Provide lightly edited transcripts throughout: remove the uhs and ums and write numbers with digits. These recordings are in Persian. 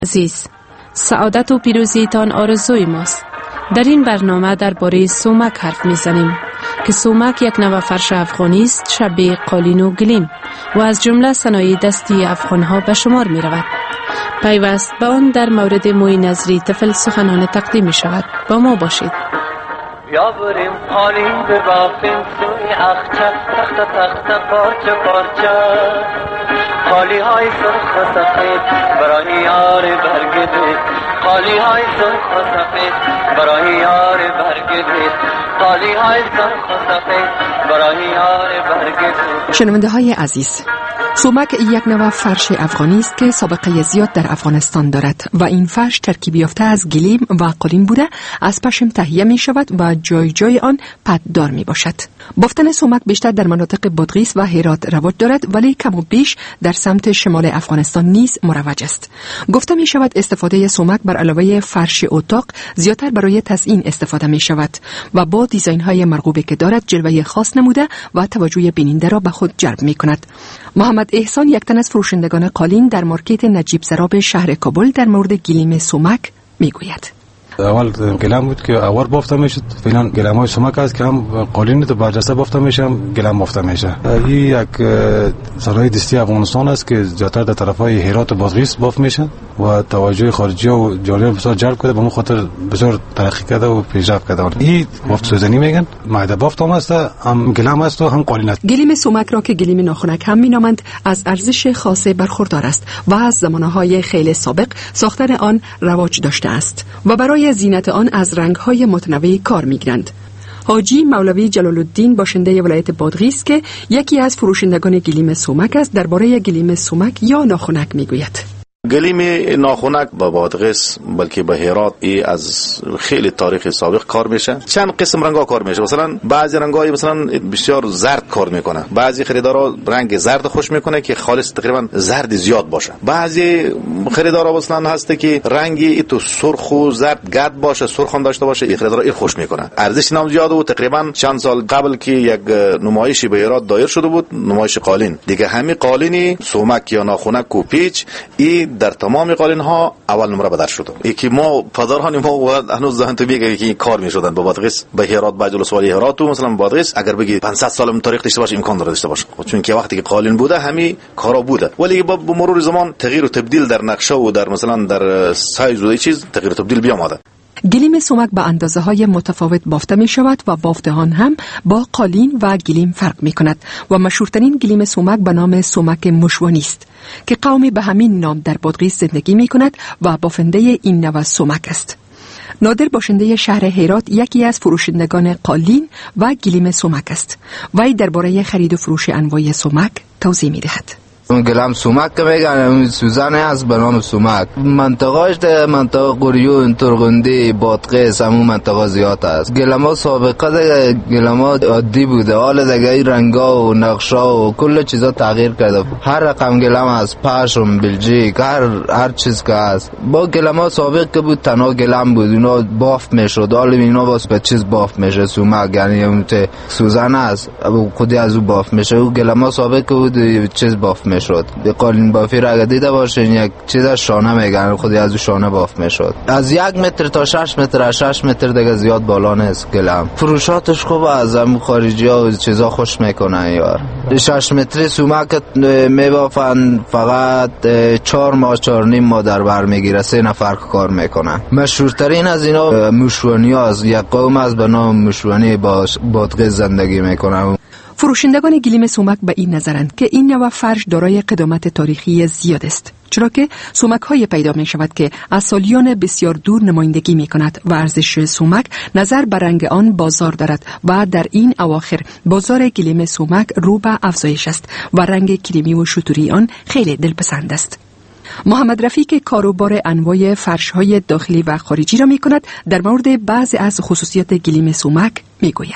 عزیز، سعادت و پیروزیتان آرزوی ماست. در این برنامه درباره سومک حرف میزنیم که سومک یک نوع فرش افغانی است شبیه قالین و گلیم و از جمله صنایع دستی افغانها به شمار می رود. پیوست به آن در مورد موی نظری طفل سخنان تقدیم می شود. با ما باشید. یا بریم قالین ببافیم سوی اخچه تخت پارچه قالی های سرخ و سفید برای یار برگدید قالی های سرخ و سفید برای یار برگدید قالی های سرخ و سفید برای یار برگدید. شنونده های عزیز، سومک یک نوع فرش افغانی است که سابقه زیاد در افغانستان دارد و این فرش ترکیب یافته از گلیم و قالین بوده از پشم تهیه می شود و جای جای آن پددار می باشد. بافتن سومک بیشتر در مناطق بادغیس و هرات رواج دارد ولی کم و بیش در سمت شمال افغانستان نیز مروج است. گفته می شود استفاده سومک بر علاوه فرش اتاق زیادتر برای تزیین استفاده می شود و با دیزاین های مرغوبی که دارد جلوه خاص نموده و توجه بیننده را به خود جلب می کند. محمد احسان یک تن از فروشندگان قالین در مارکت نجیب سراب شهر کابل در مورد گلیم سومک می گوید. اول گلم بود که اول بافته میشد، فعلا گلم های سومک است که هم قالین تو برجسته بافته میشه هم گلم بافته میشه. این یک صنایع دستی افغانستان است که زیادتر در طرف های هرات و بادغیس بافت میشه و توجه خارجی و جالب بسیار جلب کرده، به اون خاطر بسیار ترقی کرده و پیشرفت کرده. این بافت سوزنی میگن، معده بافت هم است، هم گلم است و هم قالین است. گلیم سومک را که گلیم ناخنک هم مینامند از ارزش خاصه برخوردار است و از زمانهای خیلی سابق ساختن آن رواج داشته است و برای زینت آن از رنگ‌های متنوعی کار می‌گیرند. حاجی مولوی جلال الدین باشنده ولایت بادغیس که یکی از فروشندگان گلیم سومک است درباره گلیم سومک یا ناخنک میگوید. گلیم ناخنک با بادغیس بلکه به هرات از خیلی تاریخ سابق کار میشه. چند قسم رنگا کار میشه. مثلا بعضی رنگای مثلا بسیار زرد کار میکنه. بعضی خریدارا رنگ زرد خوش میکنه که خالص تقریبا زرد زیاد باشه. بعضی خریدارا مثلا هسته که رنگی تو سرخ و زرد گد باشه، سرخ هم داشته باشه، این خریدارا این خوش میکنه. ارزش نام زیاد و تقریبا چند سال قبل که یک نمایشی به هرات دایر شده بود، نمایش قالین. دیگه همین قالینی سومک یا ناخنک و پیچ در تمام قالین ها اول نمره بدر شده. یکی ما پدران ما هنوز ذهن تو میگه که این کار میشدن به بادغیس به هرات با جلسوالی هرات و مثلا بادغیس اگر بگی 500 سال تاریخ داشته باشه امکان داشته باشه، چون که وقتی که قالین بوده همین کارا بوده، ولی با مرور زمان تغییر و تبدیل در نقشه و در مثلا در سایز و چیز تغییر و تبدیل بیامده. گلیم سومک به اندازه‌های متفاوت بافته می شود و بافته‌آن هم با قالین و گلیم فرق می کند و مشهورترین گلیم سومک به نام سومک مشوانی است که قومی به همین نام در بادغیس زندگی می کند و بافنده این نوع سومک است. نادر باشنده شهر هرات یکی از فروشندگان قالین و گلیم سومک است. وی درباره خرید و فروش انواع سومک توضیح می دهد. گلم سومک که میگن سوزن است به نام سومک. منطقه‌اش در منطقه قریون، ترغندی، بادغیس همون منطقه زیاد است. گلما سابقه دیگه گلما عادی بوده، حالا دیگه این رنگا و نقشا و کل چیزا تغییر کرده. هر رقم گلم از پشم، بلژیک، هر چیز که است. با گلما سابق که بود تنها گلم بود، اینا بافت میشد. حالا اینا واسه به چیز بافت میشه سومک، یعنی اون سوزن است خودی از او بافت میشه. او گلما سابق که بود چیز بافت میشه شد. به قالین بافی را اگه دیده باشین یک چیز از شانه میگن، خودی از شانه باف میشد. از 1 متر تا 6 متر، 6 متر دیگه زیاد بالا نیست گلم. فروشاتش خوب از هم خارجی ها و چیزا خوش میکنن یار. 6 متری سومک میبافن فقط 4 ماه 4 نیم ماه در بر میگیره، 3 نفر کار میکنن. مشهورترین از اینا مشوانی ها از یک قوم از به نام مشوانی با بادغیس زندگی میکنن. فروشندگان گلیم سومک به این نظرند که این نوع فرش دارای قدامت تاریخی زیاد است، چرا که سومک های پیدا می شود که از سالیان بسیار دور نمایندگی می کند و ارزش سومک نظر به رنگ آن بازار دارد و در این اواخر بازار گلیم سومک رو به افزایش است و رنگ کریمی و شتوری آن خیلی دلپسند است. محمد رفیق کاروبار انواع فرش های داخلی و خارجی را می کند در مورد بعضی از خصوصیات گلیم سومک می گوید.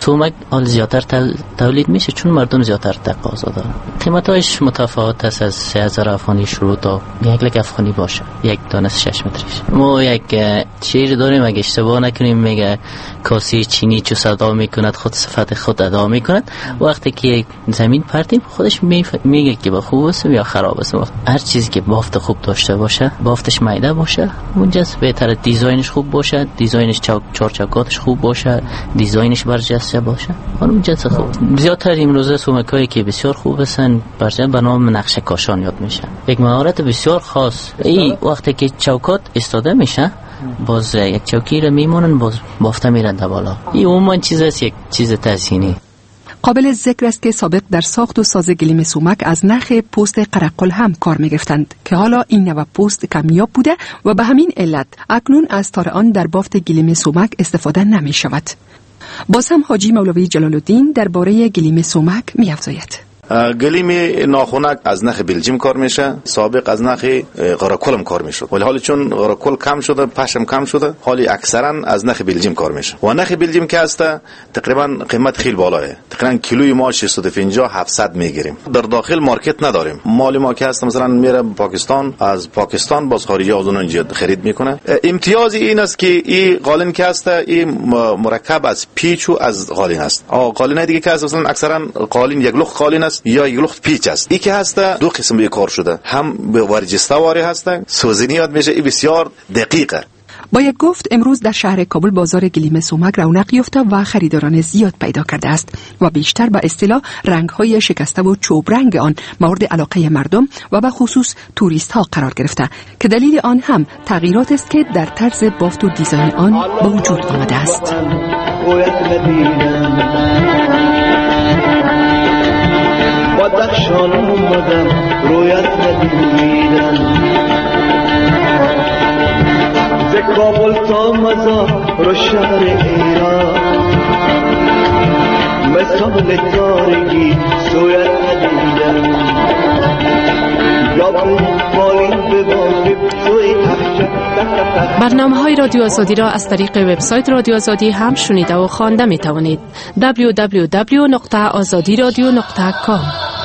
سومک حال زیادتر تولید میشه چون مردم زیادتر تقاضا دارن. قیمتاش متفاوت است، از 3000 افغانی شروع تا 1 لک افغانی باشه، یک دانه 6 متریش. ما یک شعر داریم اگه اشتباه نکنیم میگه کاسه چینی چو صدا میکند خود صفت خود ادا میکند. وقتی که زمین پرتیم خودش میگه که با خوب است یا خراب است. هر چیزی که بافت خوب داشته باشه، بافتش میده باشه، اونجاست بهتره. دیزاینش خوب باشه، دیزاینش چارچوکاتش خوب باشه، دیزاینش برجسته باشه، اونجاست خوب. زیادتر امروزه سومکایی که بسیار خوب هستن برجسته به نام نقشه کاشان یاد میشه. یک مهارت بسیار خاص. این وقتی که چوکات استاده میشه باز یک چوکی رو میمونن باز بافته میرن بالا. این عموما چیز است، یک چیز تزیینی. قابل ذکر است که سابق در ساخت و ساز گلیم سومک از نخ پوست قرقل هم کار می‌گرفتند که حالا این نوع پوست کمیاب بوده و به همین علت اکنون از تار آن در بافت گلیم سومک استفاده نمی‌شود. باز هم حاجی مولوی جلال الدین درباره گلیم سومک می‌افزاید. گلیم ناخنک از نخ بلژیم کار میشه، سابق از نخ قراکل هم کار میشد، ولی حالا چون قراکل کم شده، پشم کم شده، حالی اکثرا از نخ بلژیم کار میشه. و نخ بلژیم که هست تقریبا قیمت خیلی بالاه، تقریبا کیلوی ما 650 700 میگیریم. در داخل مارکت نداریم. مال ما که هست مثلا میره پاکستان، از پاکستان باز خارجی از اونجا خرید میکنه. امتیاز این است که این قالین که هست این مرکب از پیچ و از قالین است. قالین دیگه که هست مثلا اکثرا قالین یک لخت قالین است یا یک لخت پیچ است. این که هست دو قسم به کار شده، هم به ورجسته واری هستن، سوزنی یاد میشه، این بسیار دقیقه. باید گفت امروز در شهر کابل بازار گلیم سومک رونق یافته و خریداران زیاد پیدا کرده است و بیشتر به اصطلاح رنگ‌های شکسته و چوب رنگ آن مورد علاقه مردم و به خصوص توریست ها قرار گرفته که دلیل آن هم تغییرات است که در طرز بافت و دیزاین آن به وجود آمده است. بدخشان اومدم رویت ندیدم، ز کابل تا مزار رو شهر ایران، مثال تارگی سویت ندیدم، یا بالین به بالین سوی برنامه‌های رادیو آزادی را از طریق وبسایت رادیو آزادی هم شنیده و خوانده می توانید. www.azadiradio.com.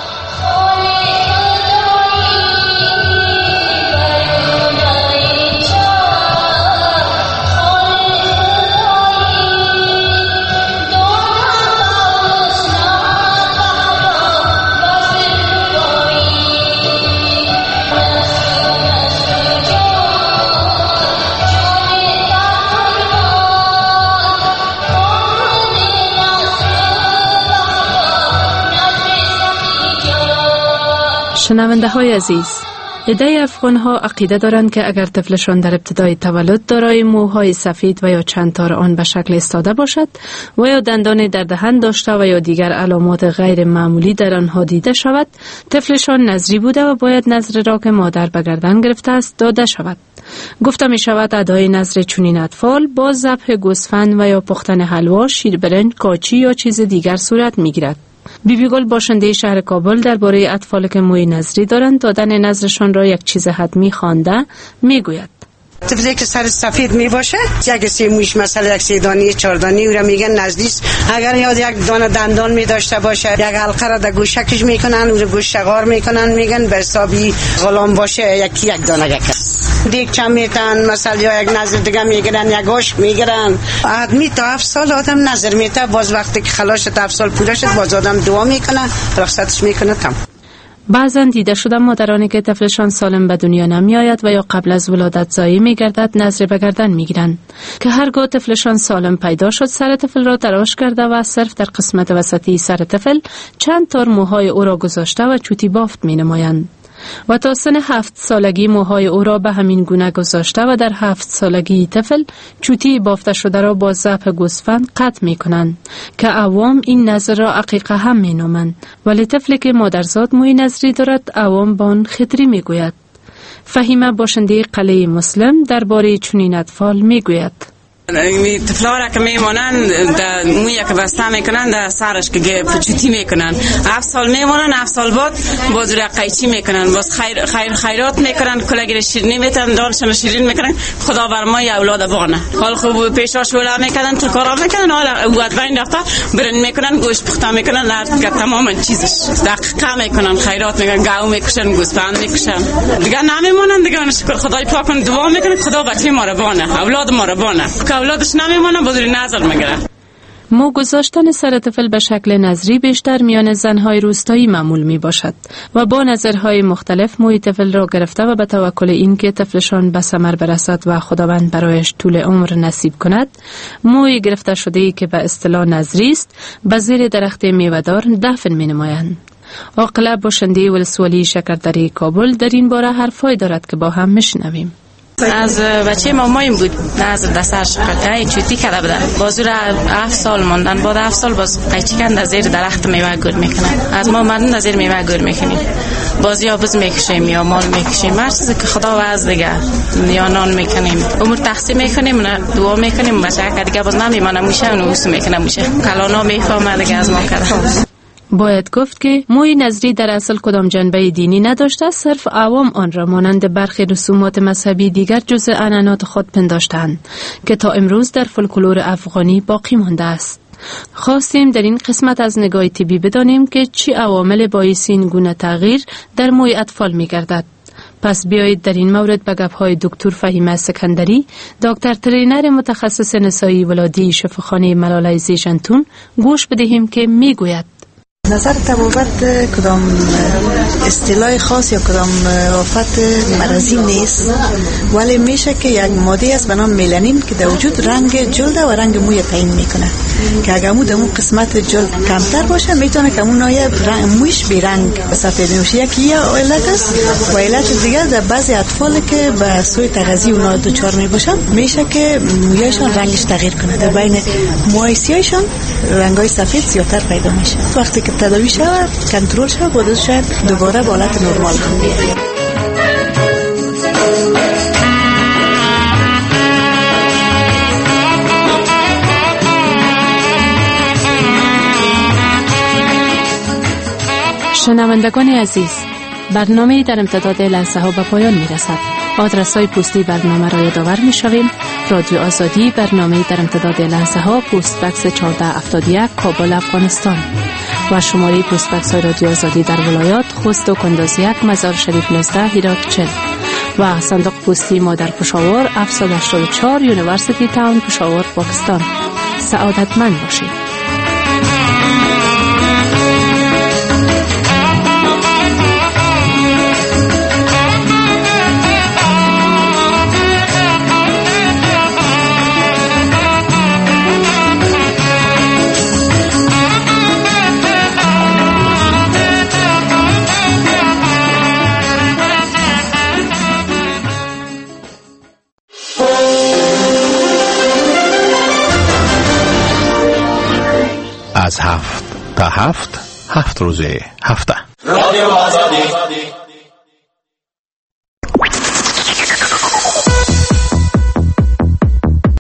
شنونده های عزیز، عده افغان ها عقیده دارند که اگر طفلشان در ابتدای تولد دارای موهای سفید و یا چند تار آن به شکل استاده باشد و یا دندان در دهن داشته و یا دیگر علامات غیر معمولی در آنها دیده شود، طفلشان نظری بوده و باید نظر را که مادر به گردن گرفته است داده شود. گفته می شود ادای نظر چنین اطفال با ذبح گوسفند و یا پختن حلوا، شیر برنج، کاچی یا چیز دیگر صورت می گیرد. بیبی گل باشنده شهر کابل درباره اطفال که موی نظری دارند دادن نظرشان را یک چیز حتمی خوانده میگوید. طفلی که سر سفید می باشه یک سه موش مثلا یک سه دانی 4 دانی او را میگن نزدیک. اگر یاد یک دانه دندان می داشته باشه یک حلقه را در گوشکش میکنن، او را گوشتغار میکنن، میگن به حسابی غلام باشه یک دانه دیگ چم میتن مثلا یا یک نظر دیگه میگیرن، یک گوش میگیرن. آدمی تا 7 سال آدم نظر میته، باز وقتی که خلاص 7 سال پوره شد باز آدم دعا میکنه، رخصتش میکنه تمام. بعضا دیده شده مادرانی که طفلشان سالم به دنیا نمی آید و یا قبل از ولادت زایی می گردد نظر به گردن می گیرند که هرگاه طفلشان سالم پیدا شد سر طفل را تراش کرده و صرف در قسمت وسطی سر طفل چند تار موهای او را گذاشته و چوتی بافت می نمایند و تا سن 7 سالگی موهای او را به همین گونه گذاشته و در 7 سالگی طفل چوتی بافته شده را با ذبح گوسفند قطع می کنند که عوام این نظر را عقیقه هم می نامند، ولی طفلی که مادرزاد موی نظری دارد عوام با آن خطری می گوید. فهیمه باشنده قلعه مسلم درباره چنین اطفال می گوید. طفلا را که میمانند موی که بسته میکنند در سرش که پچوتی میکنند 7 سال میمانند 7 سال بعد باز را قیچی میکنند باز خیرات میکنند کلگیر شیرینی میتن دارشان شیرین میکنند خدا بر ما اولاد بانه حال خوب پیشاش ولا میکنند تو کارا میکنند حالا وقت بین رفته برن میکنند گوشت پخته میکنند در تمام چیزش دقیقه میکنند خیرات میکنند گاو میکشن گوسفند میکشن دیگه نمیمانند دیگه شکر خدای پاک دعا میکنند خدا بچه ما را بانه اولاد ما را بانه اولادش نمیمونه بزرگی نظر میگیره. مو گذاشتن سر طفل به شکل نظری بیشتر میان زنهای روستایی معمول می باشد و با نظرهای مختلف موی طفل را گرفته و به توکل این که طفلشان به ثمر برسد و خداوند برایش طول عمر نصیب کند موی گرفته شده ای که به اصطلاح نظری است به زیر درخت میوه‌دار دفن می نمایند. عاقله باشنده ولسوالی شکردری کابل در این باره حرفای دارد که با هم میشنویم. از بچه مامایم بود از دستش قطعه چوتی کرده بودن بازو را 7 سال موندن بعد 7 سال باز قیچی کند از زیر درخت میوه گور میکنن از ما مردن از زیر میوه گور میکنیم باز یا بز میکشیم یا مال میکشیم هر چیزی که خدا وعده دیگه یا نان میکنیم عمر تقسیم میکنیم دعا میکنیم بچه که دیگه باز نمیمونه موشه اون اوس میکنه موشه کلانا میفهمه دیگه از ما کرده. باید گفت که موی نظری در اصل کدام جنبه دینی نداشته صرف عوام آن را مانند برخی رسومات مذهبی دیگر جزء عنعنات خود پنداشتند که تا امروز در فولکلور افغانی باقی مانده است. خواستیم در این قسمت از نگاه طبی بدانیم که چی عوامل باعث این گونه تغییر در موی اطفال می گردد. پس بیایید در این مورد به گپ‌های دکتر فهیمه سکندری، دکتر ترینر متخصص نسایی ولادی شفاخانه ملالای زیشنتون گوش بدهیم که می گوید. نظر تبابت کدام اصطلاح خاص یا کدام آفت مرضی نیست ولی میشه که یک ماده است به نام ملانین که در وجود رنگ جلد و رنگ موی تعیین میکنه که اگر مو در اون قسمت جلد کمتر باشه میتونه که اون نایه مویش بی رنگ سفید میشه. یکی علت است و علت دیگر در بعضی اطفال که به سوی تغذیه اونا دچار میباشن میشه که مویشان رنگش تغییر کنه در بین موهای سیاهشان رنگای سفید زیادتر پیدا میشه. وقتی که تداوی شود کنترل شود بعد شاید دوباره به حالت نرمال هم بیاد. شنوندگان عزیز، برنامه در امتداد لحظه ها به پایان می رسد. آدرس‌های پستی برنامه را یادآور می شویم. رادیو آزادی، برنامه در امتداد لحظه ها، پست بکس 1471 کابل افغانستان و شماره پست بکس رادیو آزادی در ولایات خوست و کندز 1 مزار شریف 19 هرات 40 و صندوق پستی ما در پشاور 784 یونیورسیتی تاون پشاور پاکستان. سعادتمند باشید. از 7 تا 7 روزه هفته. رادیو آزادی